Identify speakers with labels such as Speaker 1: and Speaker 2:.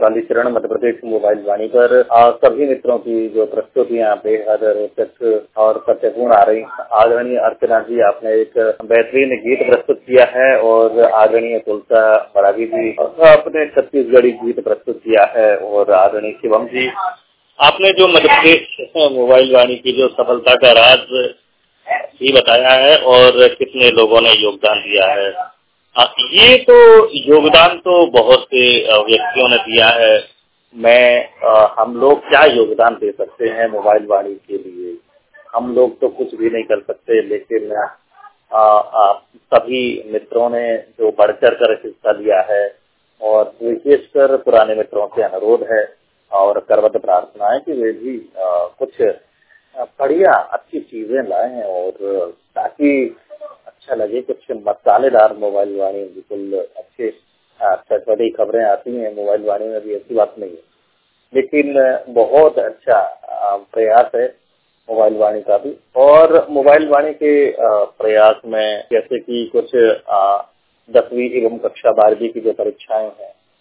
Speaker 1: Kalicharan Madhya Pradesh mobile वाणी पर सभी मित्रों की जो प्रस्तुतियां बेहद रोचक और सत्यपूर्ण आ रही। आदरणीय अर्चना जी, आपने एक बेहतरीन गीत प्रस्तुत किया है और आदरणीय तुलसा बरागी जी आपने छत्तीसगढ़ी गीत प्रस्तुत किया है और आदरणीय शिवम जी आपने जो मध्य प्रदेश मोबाइल वाणी की जो सफलता का राज भी बताया है और कितने लोगों ने योगदान दिया है। ये तो योगदान तो बहुत से व्यक्तियों ने दिया है। हम लोग क्या योगदान दे सकते हैं मोबाइल वाणी के लिए? हम लोग तो कुछ भी नहीं कर सकते, लेकिन सभी मित्रों ने जो बढ़ चढ़ कर हिस्सा लिया है और विशेषकर पुराने मित्रों से अनुरोध है और करवत प्रार्थना है कि वे भी कुछ बढ़िया अच्छी चीजें लाएं और ताकि अच्छा लगे। कुछ मसालेदार मोबाइल वाणी बिल्कुल अच्छे चटपटी खबरें आती हैं मोबाइल वाणी में भी, ऐसी बात नहीं है, लेकिन बहुत अच्छा प्रयास है मोबाइल वाणी का भी। और मोबाइल वाणी के प्रयास में जैसे कि कुछ 10वीं एवं कक्षा 12वीं की जो परीक्षाएं हैं